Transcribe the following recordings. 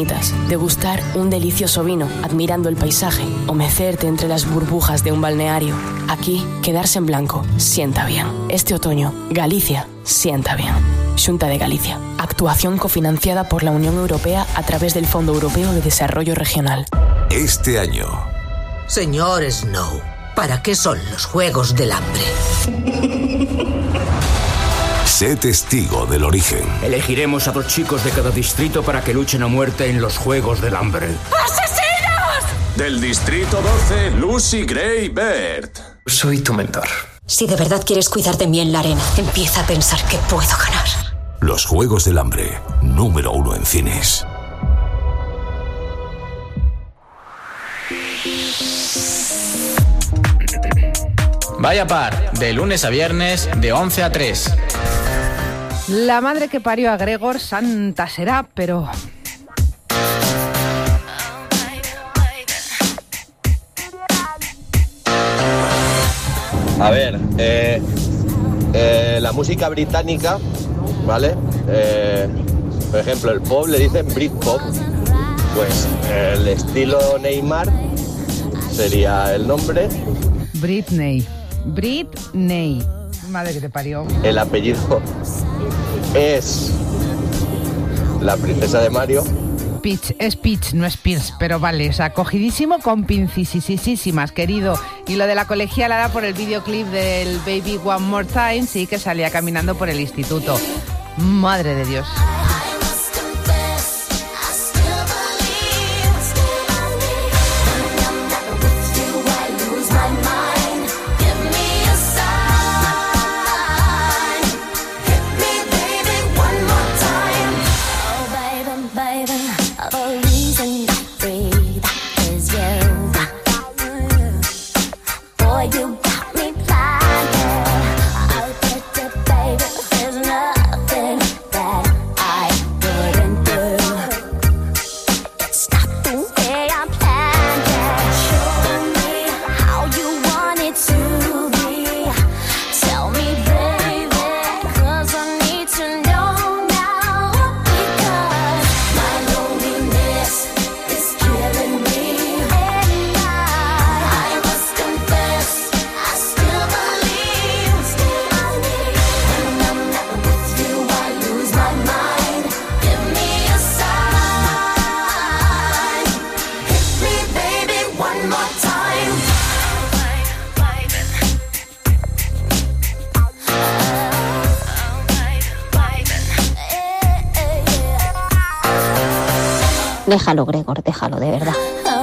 degustar un delicioso vino admirando el paisaje o mecerte entre las burbujas de un balneario. Aquí, quedarse en blanco sienta bien. Este otoño, Galicia sienta bien. Xunta de Galicia. Actuación cofinanciada por la Unión Europea a través del Fondo Europeo de Desarrollo Regional. Este año... Señor Snow, ¿para qué son los Juegos del Hambre? Sé testigo del origen. Elegiremos a 2 chicos de cada distrito para que luchen a muerte en los Juegos del Hambre. ¡Asesinos! Del distrito 12, Lucy Gray Bird. Soy tu mentor. Si de verdad quieres cuidar de mí en la arena, empieza a pensar que puedo ganar. Los Juegos del Hambre, número 1 en cines. Vaya Par, de lunes a viernes, de 11 a 3. La madre que parió a Gregor, santa será, pero... A ver, la música británica, ¿vale? Por ejemplo, el pop le dicen Britpop. Pues el estilo Neymar sería el nombre. Britney. Madre que te parió. El apellido es la princesa de Mario. Peach, es Peach, no es Pierce, pero vale, o sea, cogidísimo con pincisísimas, querido. Y lo de la colegialada por el videoclip del Baby One More Time, sí, que salía caminando por el instituto. Madre de Dios. Déjalo, Gregor, déjalo, de verdad.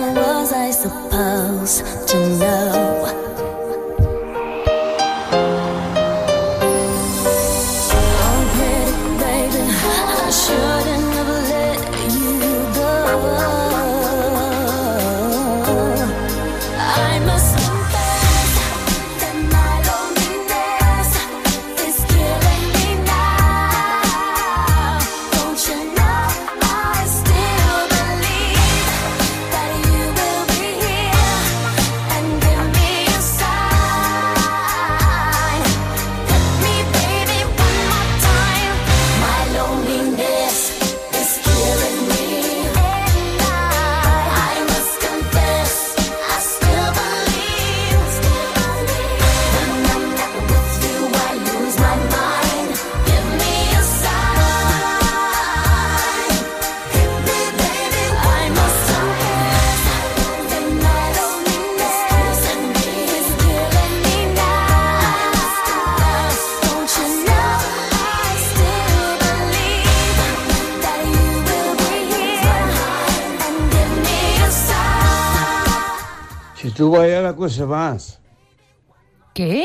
Si tú vayas a la cosa más. ¿Qué?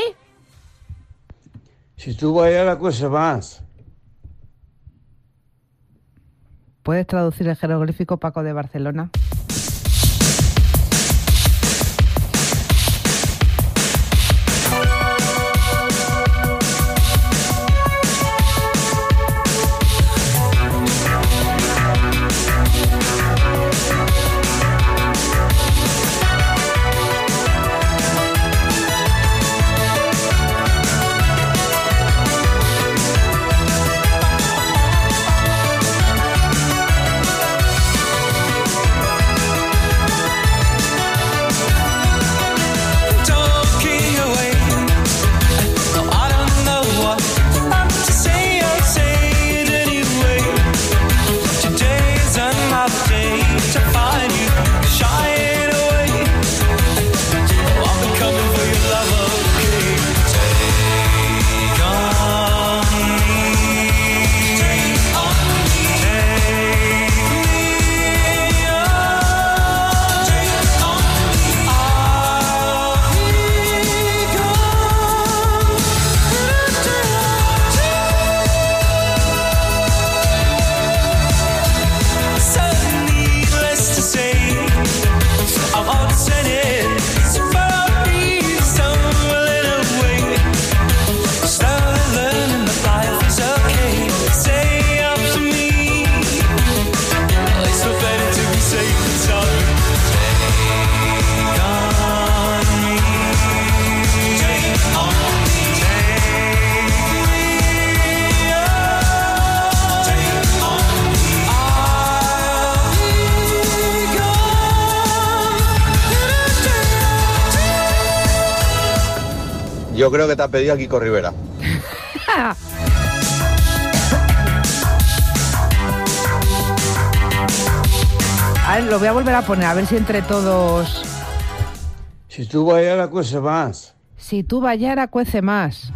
Si tú vayas a la cosa más. ¿Puedes traducir el jeroglífico Paco de Barcelona? Yo creo que te ha pedido a Kiko Rivera. A ver, lo voy a volver a poner, a ver si entre todos... Si tú bailas, cuece más. Si tú bailara, cuece más.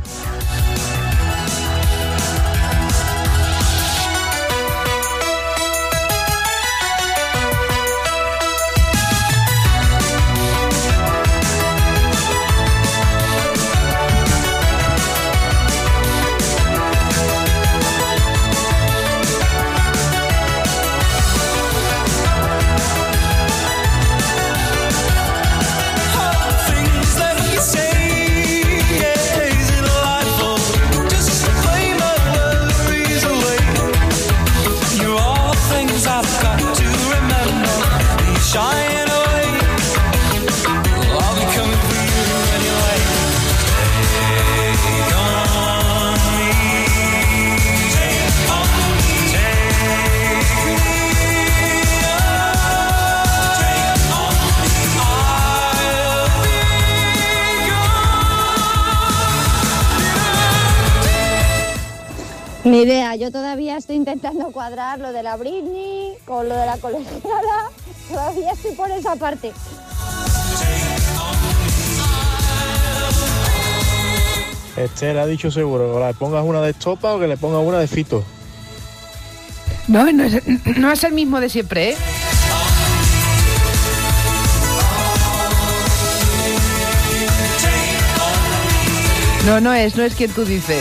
Ni idea, yo todavía estoy intentando cuadrar lo de la Britney con lo de la colegiala, todavía estoy por esa parte. Esther ha dicho seguro que le pongas una de Estopa o que le pongas una de Fito. No es el mismo de siempre, ¿eh? No es quien tú dices.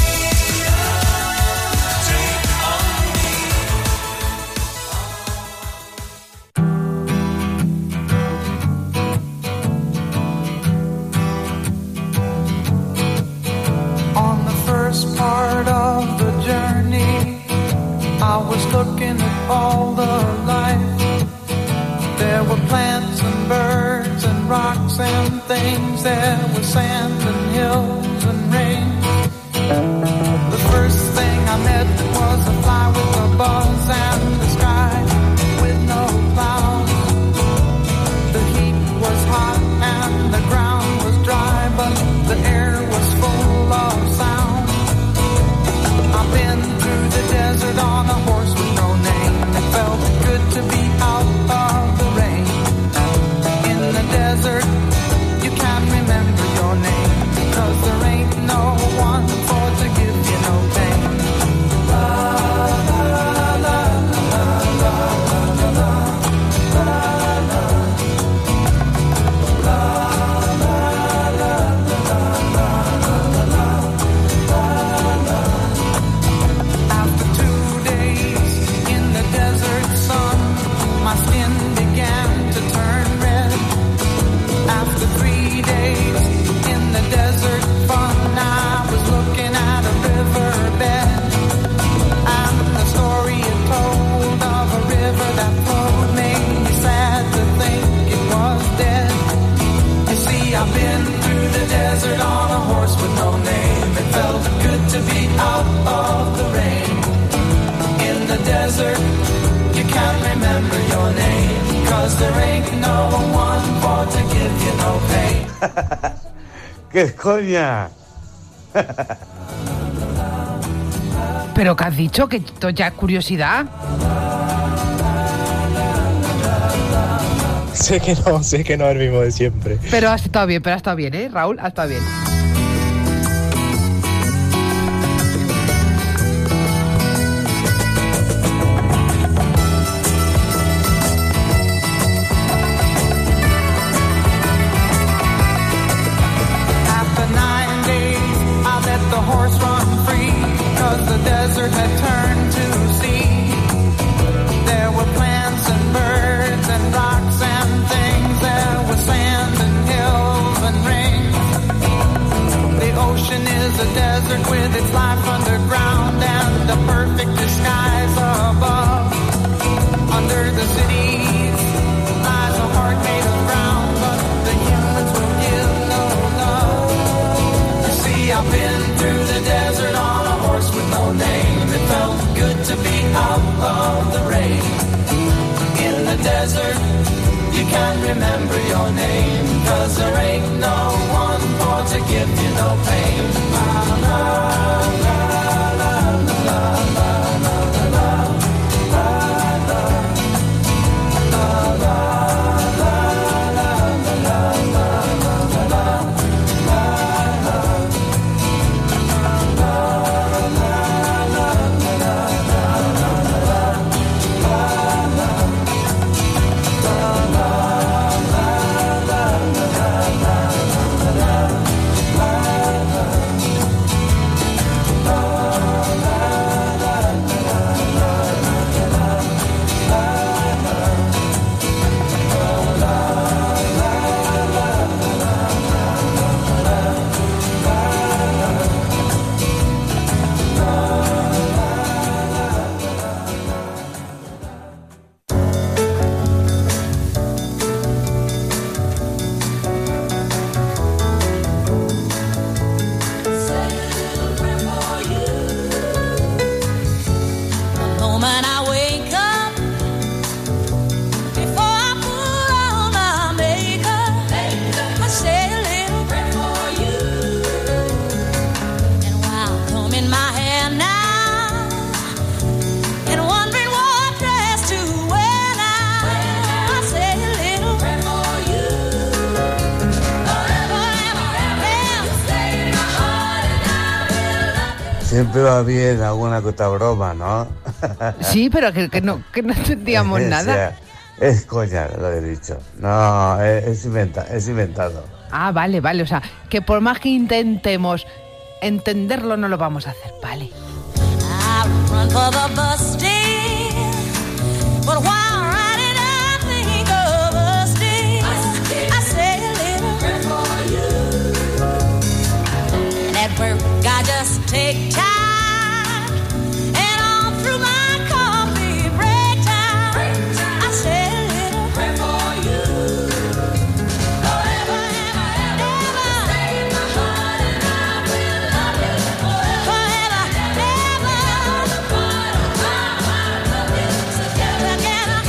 Looking at all the life, there were plants and birds and rocks and things, there was sand and hills and rain. The first thing I met was a fly with a buzz and the sky with no clouds. The heat was hot and the ground was dry, but the air was full of sound. I've been through the desert on a horse with no name. It felt good to be out of the rain. In the desert, you can't remember your name, 'cause there ain't no one for to give you no pain. La la la la la la la la la I've been through the desert on a horse with no name. It felt good to be out of the rain. In the desert, you can't remember your name, 'cause there ain't no one for to give you no pain. ¡Qué coña! ¿Pero qué has dicho? ¿Que esto ya es curiosidad? Sé que no es el mismo de siempre. Pero has estado bien, ¿eh, Raúl? Ha estado bien. Siempre va bien alguna que otra broma, ¿no? Sí, pero que no entendíamos nada. O sea, es coña, lo he dicho. No, es inventado. Ah, vale. O sea, que por más que intentemos entenderlo, no lo vamos a hacer, vale. I just take time, and all through my coffee break time, I say a little prayer for you. Forever, ever, ever, stay in my heart, and I will love you forever, ever, ever. The part of my heart, love you together.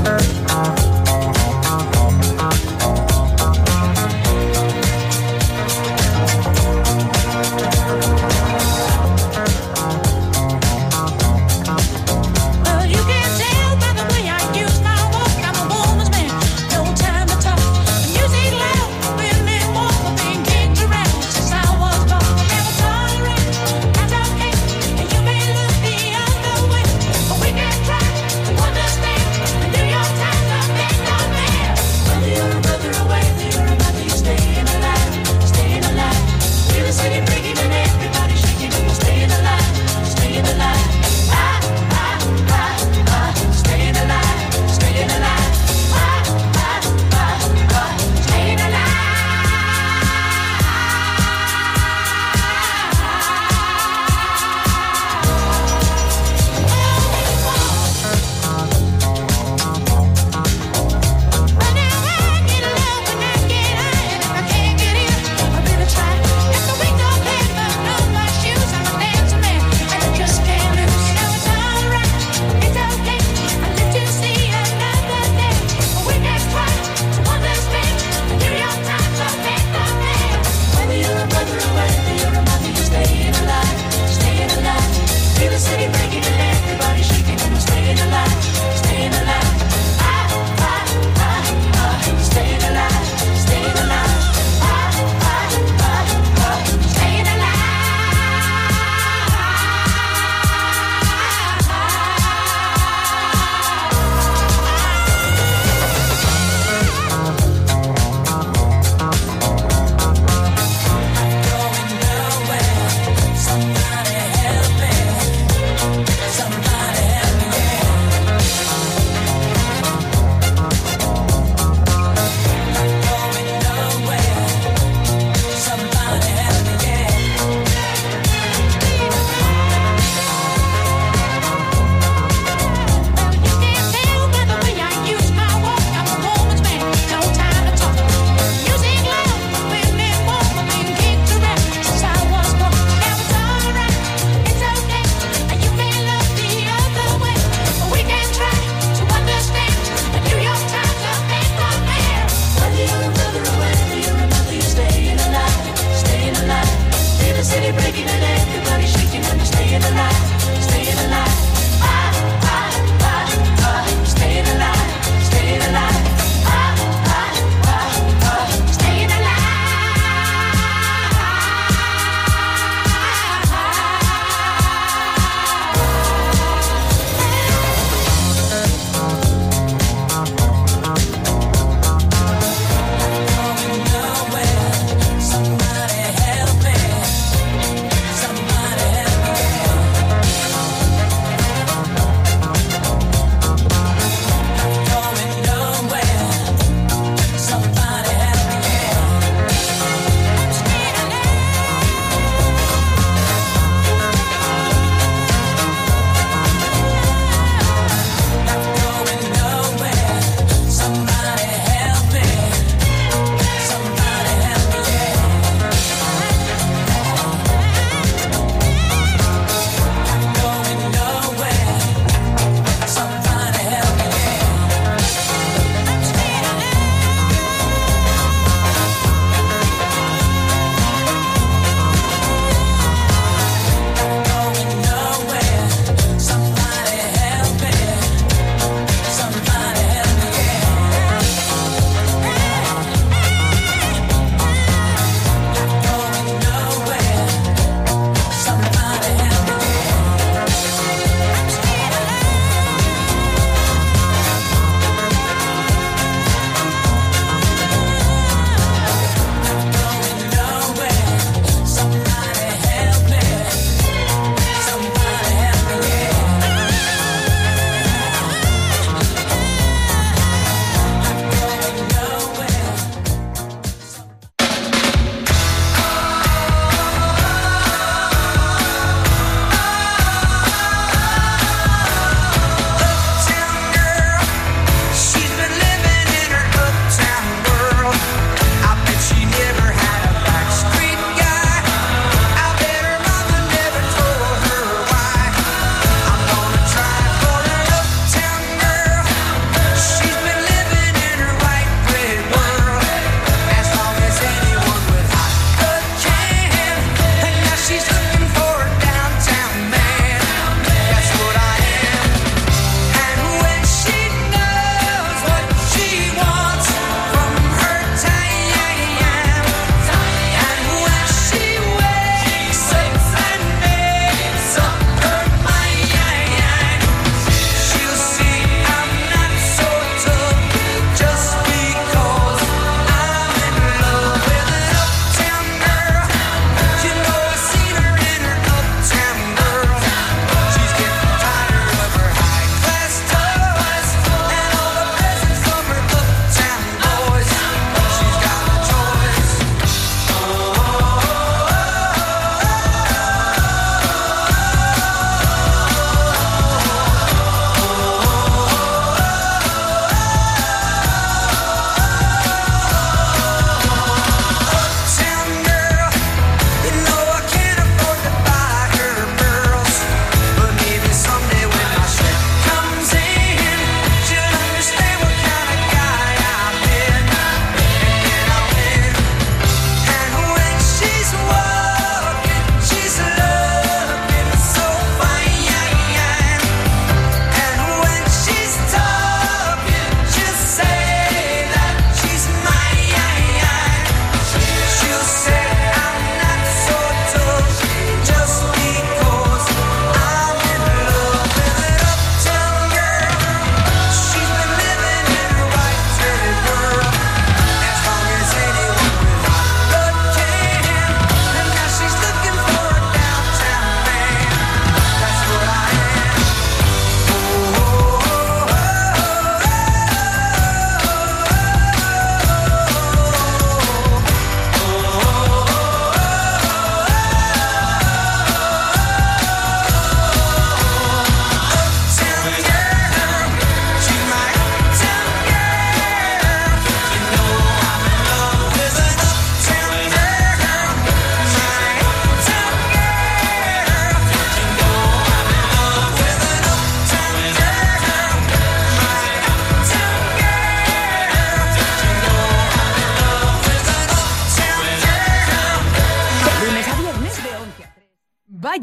Time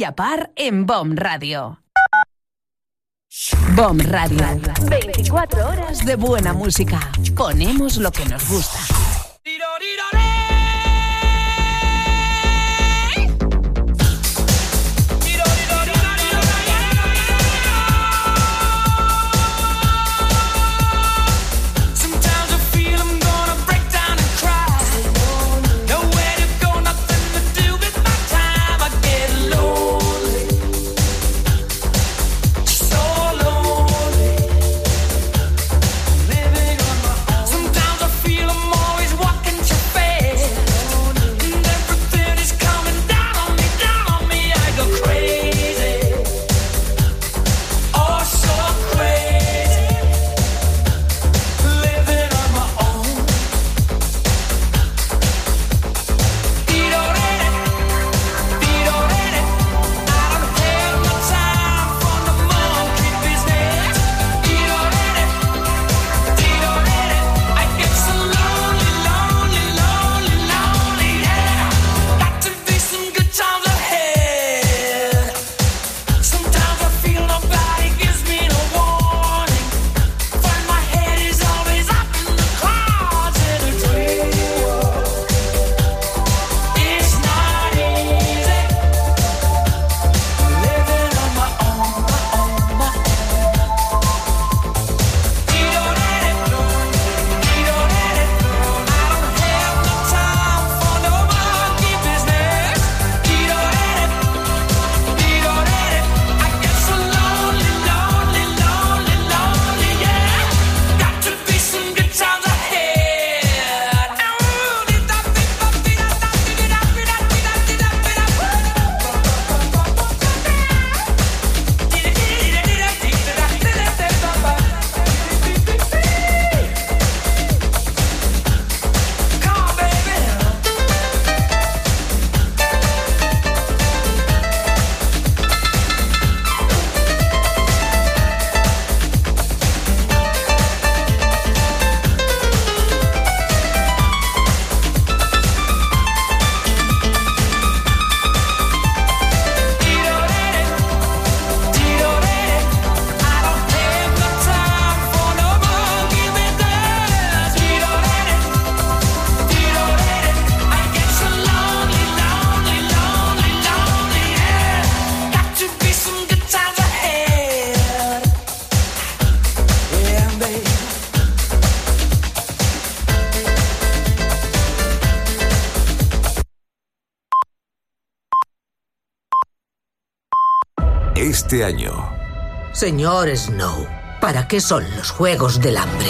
Vaya Par en BOM Radio. BOM Radio. 24 horas de buena música. Ponemos lo que nos gusta. Este año. Señor Snow, ¿para qué son los Juegos del Hambre?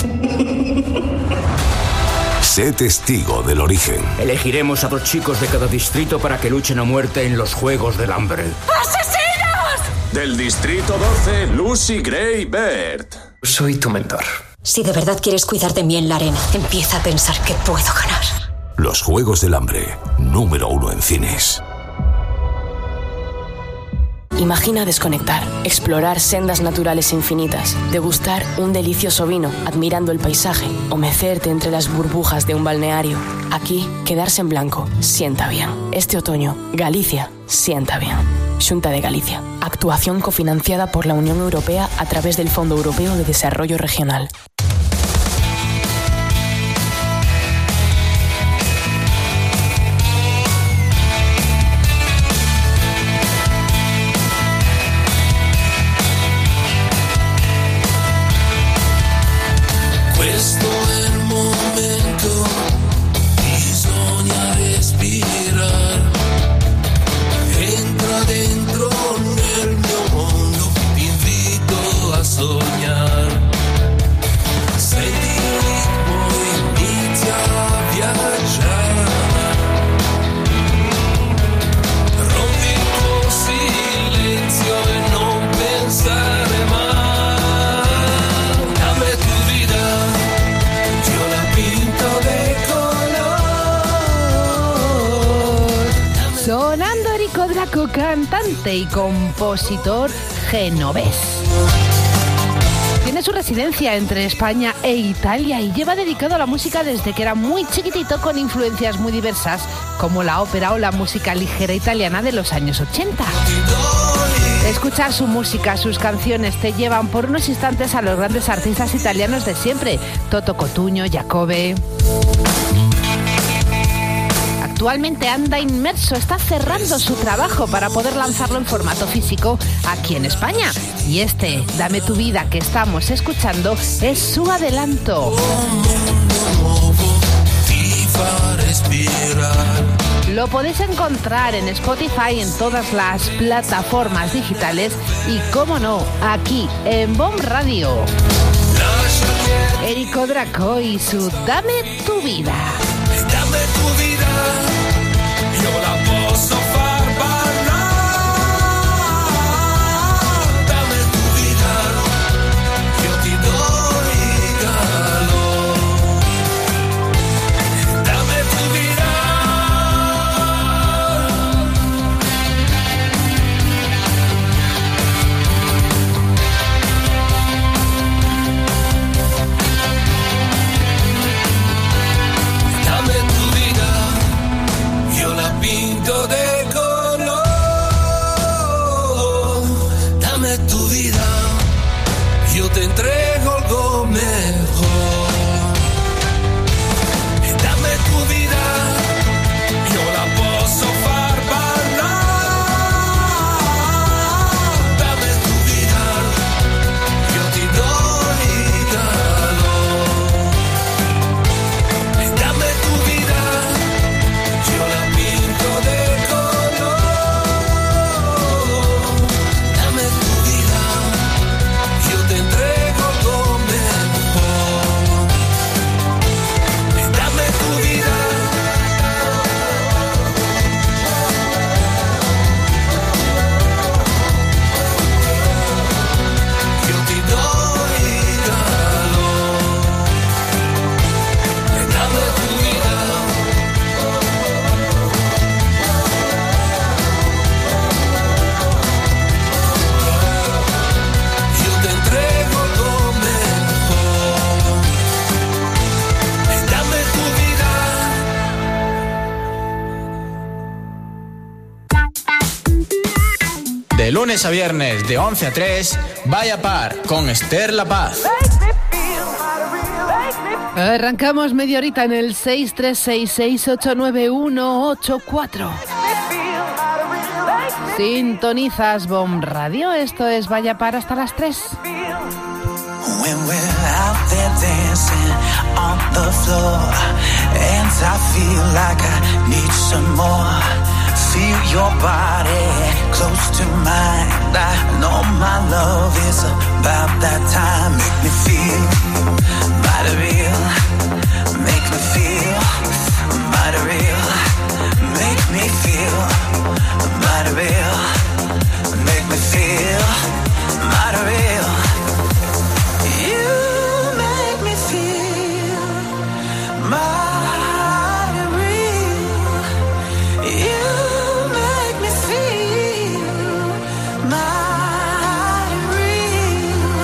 Sé testigo del origen. Elegiremos a 2 chicos de cada distrito para que luchen a muerte en los Juegos del Hambre. ¡Asesinos! Del distrito 12, Lucy Gray Baird. Soy tu mentor. Si de verdad quieres cuidar de mí en la arena, empieza a pensar que puedo ganar. Los Juegos del Hambre, número 1 en cines. Imagina desconectar, explorar sendas naturales infinitas, degustar un delicioso vino admirando el paisaje o mecerte entre las burbujas de un balneario. Aquí, quedarse en blanco sienta bien. Este otoño, Galicia sienta bien. Xunta de Galicia. Actuación cofinanciada por la Unión Europea a través del Fondo Europeo de Desarrollo Regional. Questo è il momento, bisogna respirare. Entra dentro nel mio mondo, ti invito a sognare. Senti il ritmo, inizia a viaggiare. Rompi il tuo silenzio e non pensare mai. Sonando Erico Draco, cantante y compositor genovés. Tiene su residencia entre España e Italia y lleva dedicado a la música desde que era muy chiquitito, con influencias muy diversas como la ópera o la música ligera italiana de los años 80. Escuchar su música, sus canciones te llevan por unos instantes a los grandes artistas italianos de siempre, Toto Cotugno, Giacobbe. Actualmente anda inmerso, está cerrando su trabajo para poder lanzarlo en formato físico aquí en España. Y este, Dame tu vida, que estamos escuchando, es su adelanto. Lo podéis encontrar en Spotify, en todas las plataformas digitales y, cómo no, aquí en Bomb Radio. Érico Draco y su Dame tu vida. Dame tu vida, io la posso far parlare. Dame tu vida, io ti do regalo. Dame tu vida. Dame tu vida, io la pinto de color. Dame tu vida, io te entrego algo mejor. Dame tu vida, io la posso far parlare. Dame tu vida, io ti do regalo. Dame tu vida, io la pinto de color. Dame tu vida, io te entrego algo mejor. Dame tu vida. Io ti do regalo. Dame tu vida. Io te entrego algo mejor. Dame tu vida. De lunes a viernes, de 11 a 3, Vaya Par, con Esther La Paz. Arrancamos media horita en el 636689184. Sintonizas Bomb Radio, esto es Vaya Par hasta las 3. When we're out there dancing on the floor, and I feel like I need some more. Feel your body close to mine. I know my love is about that time. Make me feel mighty real. Make me feel mighty real. Make me feel mighty real. Make me feel mighty real. You make me feel mighty real. You make me feel mighty real.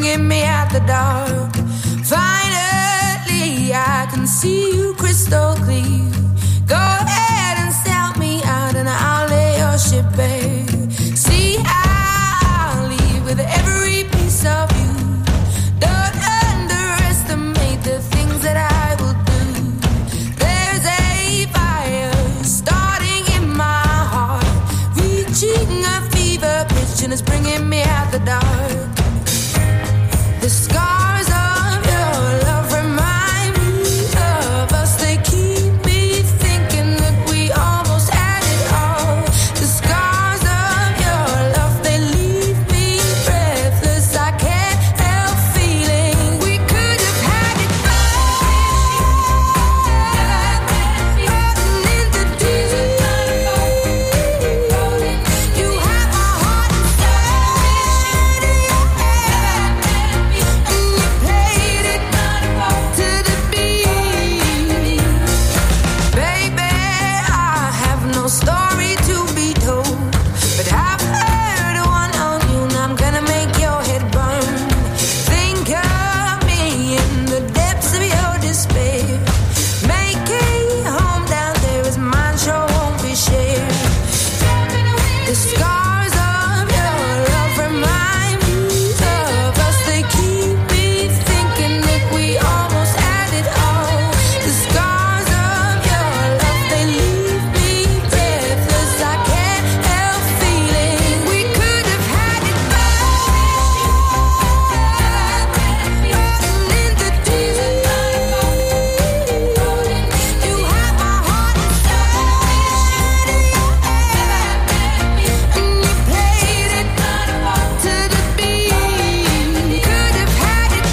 bringing me out the dark. Finally, I can see you crystal clear. Go ahead and sell me out and I'll lay your ship bare. See, I'll leave with every piece of you. Don't underestimate the things that I will do. There's a fire starting in my heart, reaching a fever pitch and it's bringing me out the dark. The scars of your love remind me of us. They keep me thinking that we almost had it all. The scars of your love, they leave me breathless. I can't help feeling we could have had it all. In the deep, you have my heart inside of your hand, and you played it to the beat. Baby, I have no story to be told, but I've heard one on you, and I'm gonna make your head burn. Think of me in the depths of your despair. Make a home down there as mine sure won't be shared. The scars of your love remind me of us. They keep me thinking that we almost had it all. The scars of your love, they leave me breathless. I can't help feeling we could have had it all. In the deep, you have my heart inside of your hand, and you played it to the beat. Could have had it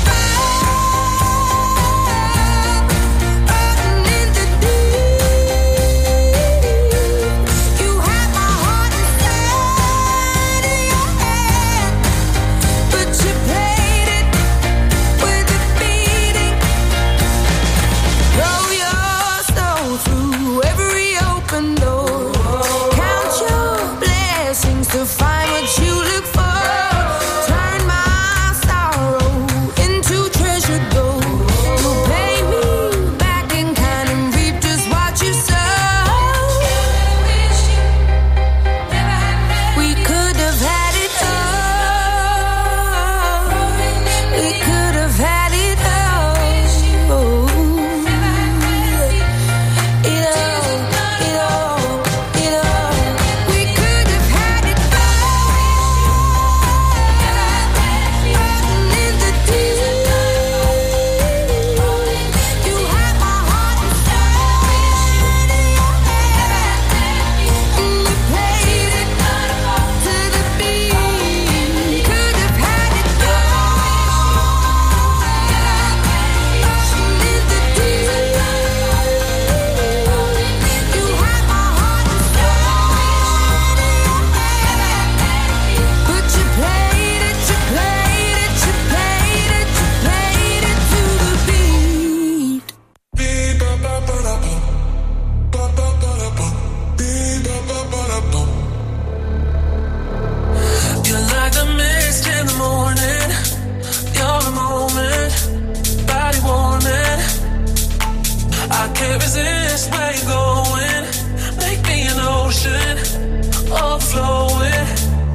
all. In the deep, you have my heart inside of your hand, but you played it with a beating. Throw your soul through every open door. Count your blessings to find what you look for. Turn my sorrow into treasure gold. You'll pay me back in kind and reap just what you sow. We could have had it all. We could have had it all. It all. We could have had it all. In the deep, you have my heart inside of your hand, and you played it to the beat. Could have had it all. In the deep, you have my heart inside of your hand, but you played it to the beat. You're like the mist in the morning. You're the moment, body warming. I can't resist where you're going. Make me an ocean, overflowing.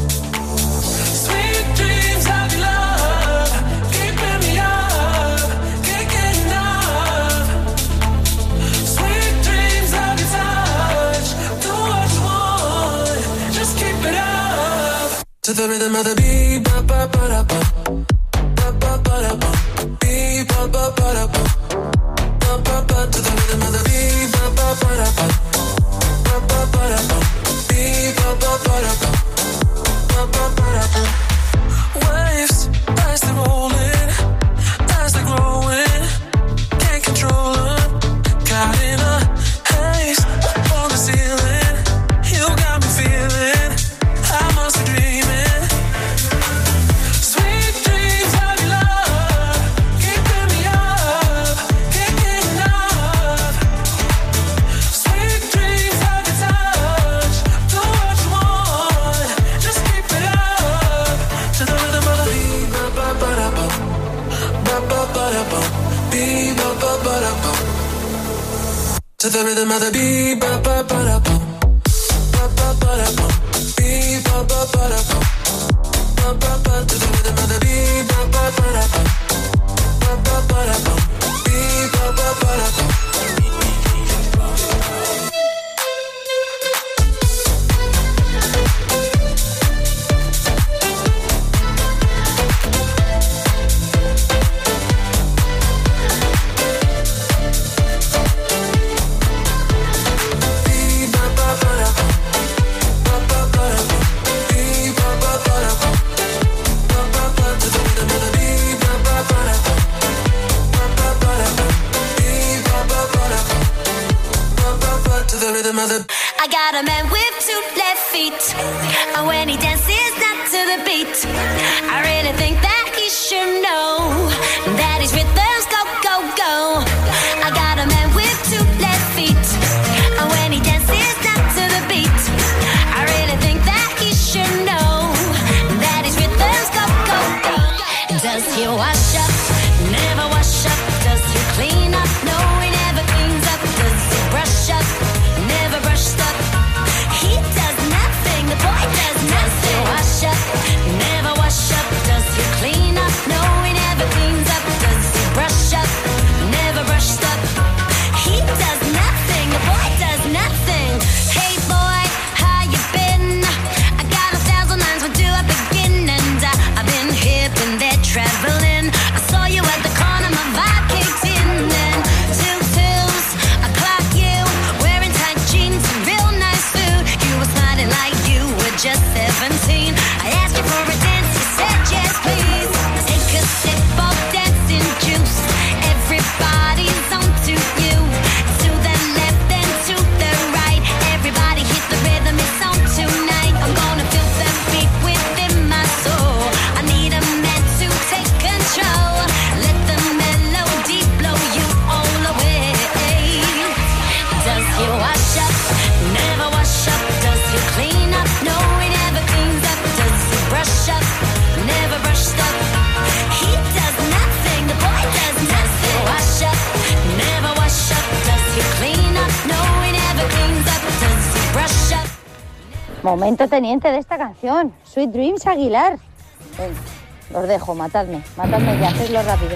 Sweet dreams of your love, keeping me up, can't get enough. Sweet dreams of your touch, do what you want, just keep it up. To the rhythm of the beat, ba ba ba da ba, ba ba ba da ba, beat ba ba ba da ba, ba ba ba. To the rhythm of the beat, ba ba ba da ba, ba ba ba da ba, beat ba ba ba da ba, ba ba ba da ba. Waves as they're rolling, as they're growing, can't control them. Caught in a haze up on the ceiling, you got me feeling I must be dreaming. Sweet dreams of your love, keeping me up, can't get enough. Sweet the rhythm of the beat, ba ba ba da bum, ba ba ba da bum, beat, ba ba ba da bum, ba ba ba to the rhythm of the beat, ba ba ba da bum, ba ba ba da bum, beat, ba ba ba da bum. I got a man with 2 left feet, and when he dances not to the beat, I really think that he should know that his rhythms go, go, go. I got a man with 2 left feet, and when he dances not to the beat, I really think that he should know that his rhythms go, go, go. Does he wash up? Never wash up. Does he clean up? No, he never cleans up. Does he brush up? Never brushed up. He does nothing. The boy does nothing. Wash up, never wash up. Does he clean up? No, he never cleans up. Does he brush up? Never brushed up. He does nothing. The boy does nothing. Hey boy, how you been? I got 1,000 lines. Where do I begin? And I've been hip and there traveling. I saw you at the corner. My vibe kicked in. And 2 pills, I clocked you wearing tight jeans and real nice food. You were smiling like you were just 17. I asked you for a dance, you said yes please. Take a sip of dancing juice. Everybody's on to you. To the left and to the right. Everybody hit the rhythm, it's on tonight. I'm gonna feel the beat within my soul. I need a man to take control. Let the melody blow you all away. Does he wash up? Never wash up. Does he clean up? No, he never cleans up. Does he brush up? Never brushed up. He does nothing. The boy does nothing. Wash up, never wash up. Does he clean up? No, he never cleans up. Does he brush up? Momento teniente de esta canción. Sweet Dreams Aguilar. Venga, los dejo, matadme ya, hacedlo rápido.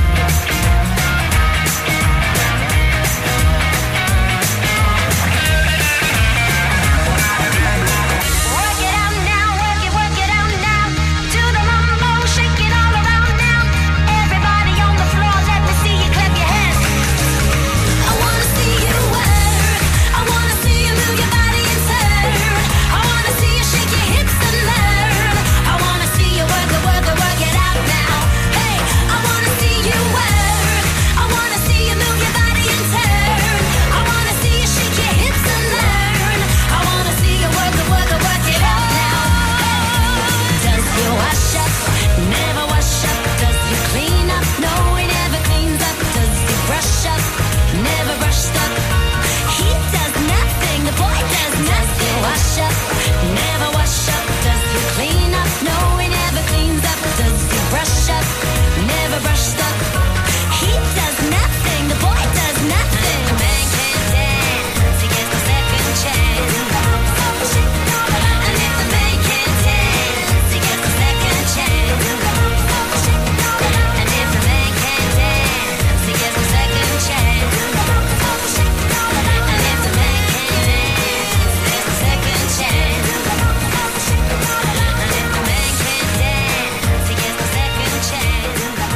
Work it out now, work it out now. Do the mambo, shake it all around now. Everybody on the floor, let me see you clap your hands. I wanna see you work. I wanna see you move your body and turn. I wanna see you shake your hips and learn. I wanna see you work it out now. Hey, I wanna see you work. I wanna see you move your body and turn. I wanna see you shake your hips and learn. I wanna see you work it out now. Does he wash up? Never wash up. Does he clean up? No, he never cleans up. Does he brush up? Never brushed up. He does nothing. The boy does nothing. Wash up, never wash up. Does he clean up? No, he never cleans up. Does he brush up? Never brushed up. He does nothing. The boy does nothing. The man can't dance. He gets the second chance. And if the man can't dance, he gets the second chance. And if the man can't dance, he gets the second chance. And if the man can't dance, there's a second chance. And if the man can't dance, he gets the second chance.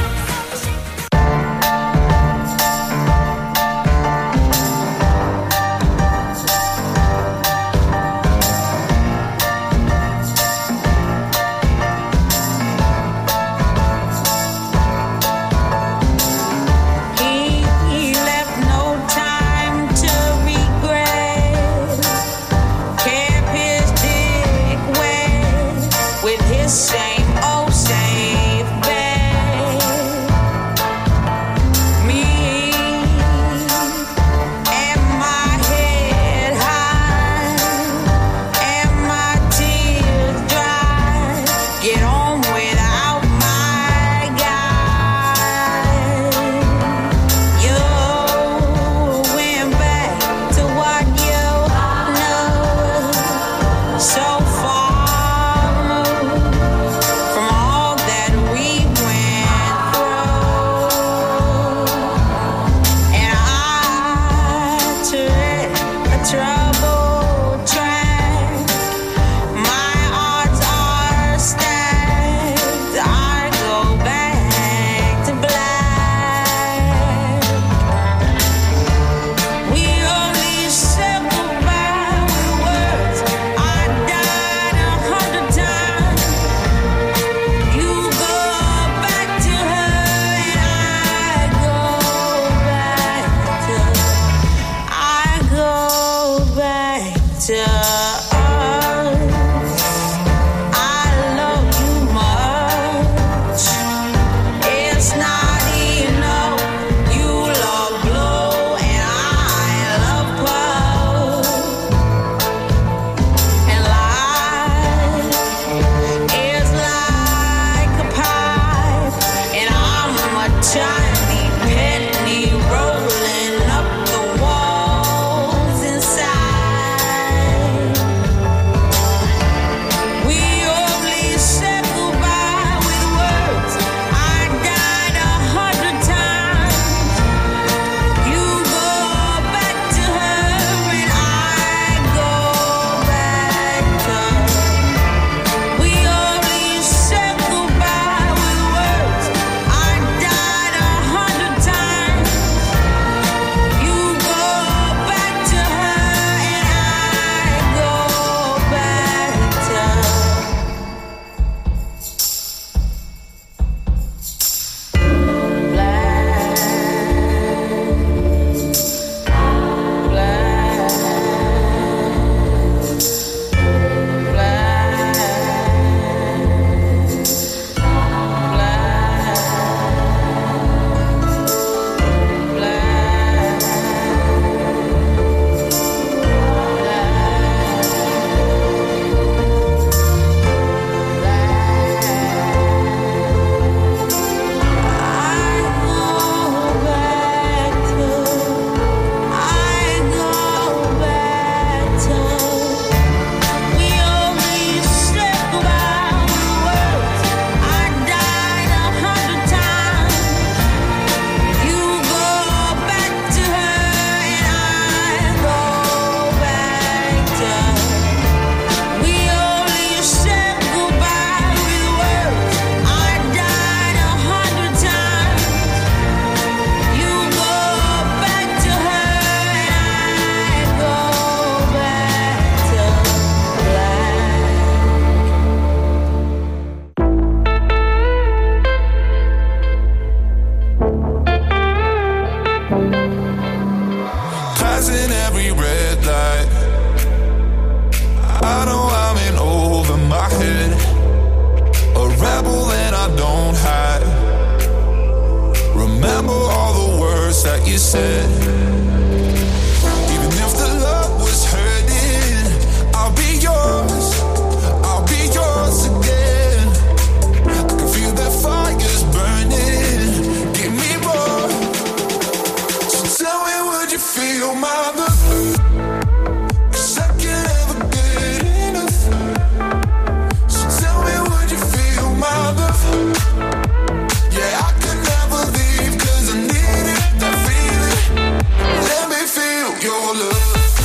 He left no time to regret. Kept his dick wet with his same old safe bet. Me and my head high and my tears dry. Get on without my guy. You went back I know I'm in over my head, a rebel and I don't hide. Remember all the words that you said. Even if the love was hurting, I'll be yours. I'll be yours again. I can feel that fire's burning. Give me more. So tell me, would you feel my love? 'Cause I can't ever get enough. So tell me, would you feel my love? Yeah, I could never leave 'cause I needed that feeling. Let me feel your love.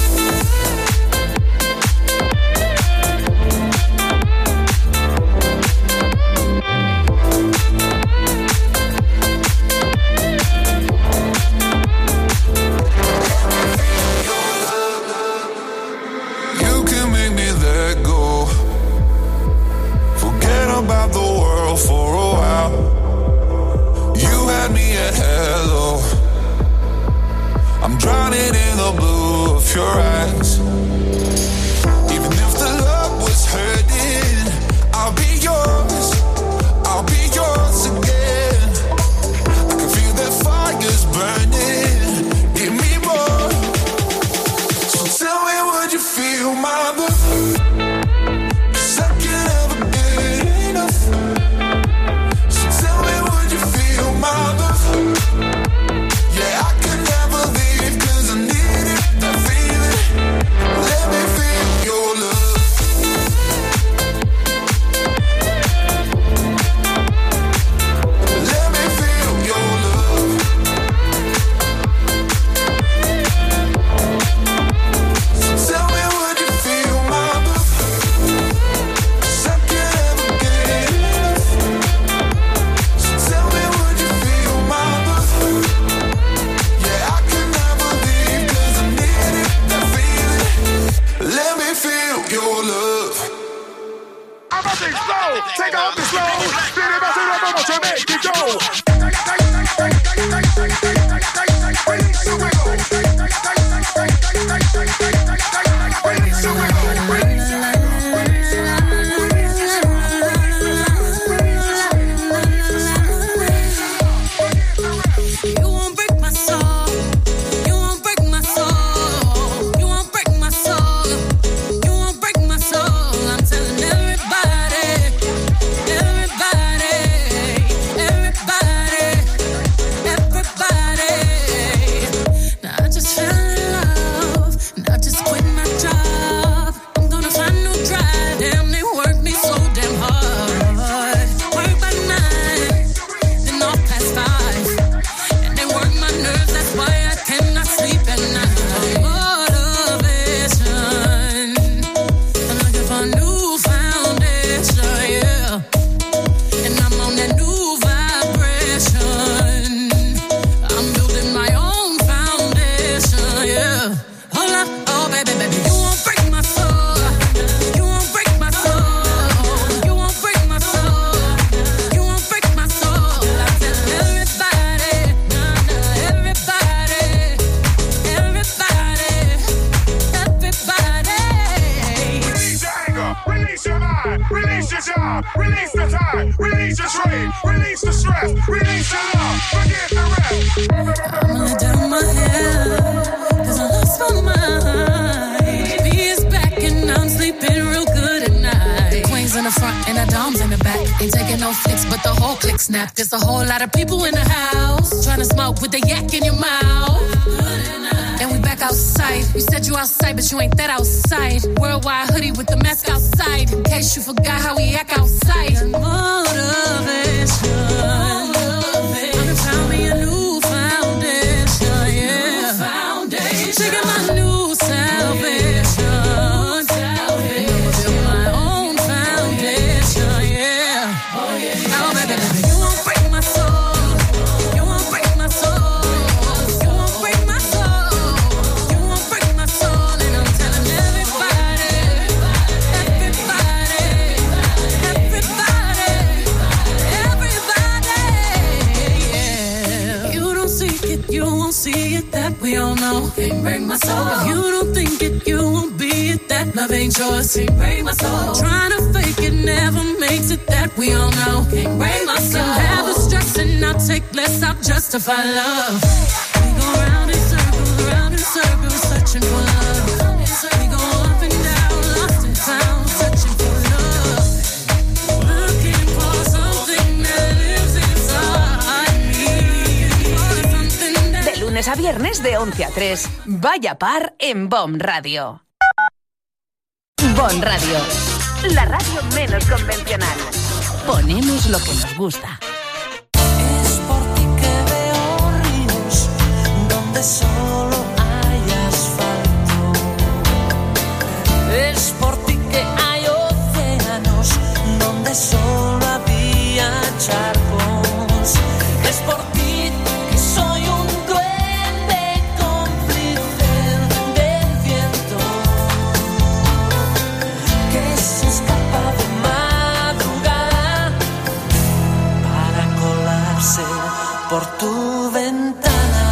You can make me let go. Forget about the world for a while. You had me at hello. I'm drowning in the blue of your eyes. Even if the love was hurting, I'll be yours. I'll be yours again. I can feel that fire's burning. Give me more. So tell me, would you feel my love? 'Cause I can't ever get enough. So tell me, would you feel my love? Yeah, I could never leave 'cause I needed that feeling. Let me feel your love. Let me feel your love. So tell me, would you feel my love? 'Cause I can't ever get enough. So tell me, would you feel my love? Yeah, I could never leave 'cause I needed that feeling. Let me feel your love. I'm up and slow, take off the slow. Spin it, bounce it up, I'ma to make it go. Release the wiggle. Release the You won't break my soul. You won't break my soul. You won't break my soul. You won't break my soul. I'm telling everybody, everybody, everybody, everybody. Now I just fell in love. And I just quit my job. I'm gonna find no drive. Damn, they work me so damn hard. Work by 9, then off past 5. And they work my nerves, that's why I cannot sleep at night. Motivation. I'm looking for a new foundation, yeah. And I'm on that new vibration. I'm building my own foundation, yeah. Hold up, oh baby, baby, you won't break my soul. You won't break my soul. You won't break my soul. You won't break my soul. I tell everybody, nah, nah, everybody, everybody, everybody. Release your anger, release your mind, release your job, release the time, release your trade, release the stress, release your love, forget the rest. I'ma let down my hair, 'cause I lost my mind. B is back and I'm sleeping real good at night. The queen's in the front and the dom's in the back. Ain't taking no flicks, but the whole click snap. There's a whole lot of people in the house trying to smoke with the yak in your mouth. And we back outside. You said you outside, but you ain't that outside. Worldwide hoodie with the mask outside. In case you forgot how we act outside. Motivation. I'm found me a new foundation, yeah. Taking my new salvation. And I'ma build my own foundation, yeah. Oh, baby, baby, you won't break my soul. You won't break my soul. You won't break my soul. You won't break my soul. And I'm telling everybody, everybody, everybody, we all know. Can't break my soul. If you don't think it, you won't be it. That love ain't yours. Can't break my soul. Trying to fake it never makes it. That we all know. Can't break my soul. Can have the stress and I'll take less. I'll justify love. We go round in circles, searching for love. We go up and down, lost and found, searching for love. Looking for something that lives inside me. De lunes a viernes de 11 a 3. Vaya par en BOM Radio. BOM Radio. La radio menos convencional. Ponemos lo que nos gusta. Es por ti que veo ríos donde solo hay asfalto. Es por ti que hay océanos donde solo había charcos. Es por ti que soy un duende cómplice del viento que se escapa de madrugada para colarse por tu ventana.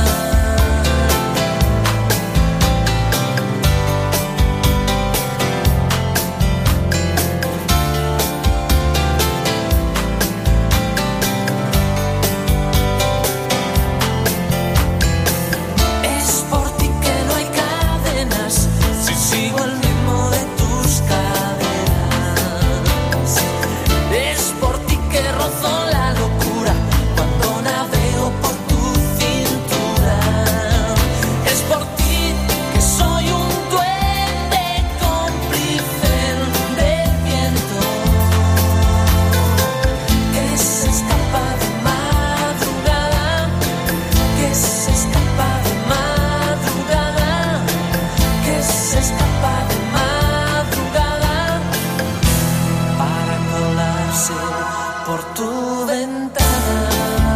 Es por ti que no hay cadenas si sigo el ritmo de tus caderas. Es por ti que rozo la locura cuando navego por tu cintura. Es por ti que soy un duende cómplice del viento que se escapa de madrugada, que se escapa de madrugada, que se escapa de madrugada para colarse por tu ventana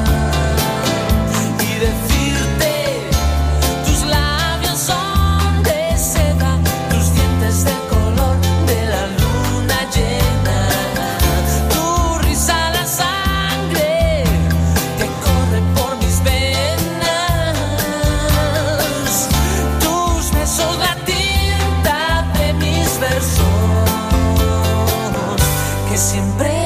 y decirte: tus labios son de seda, tus dientes del color de la luna llena, tu risa la sangre que corre por mis venas, tus besos la tinta de mis versos que siempre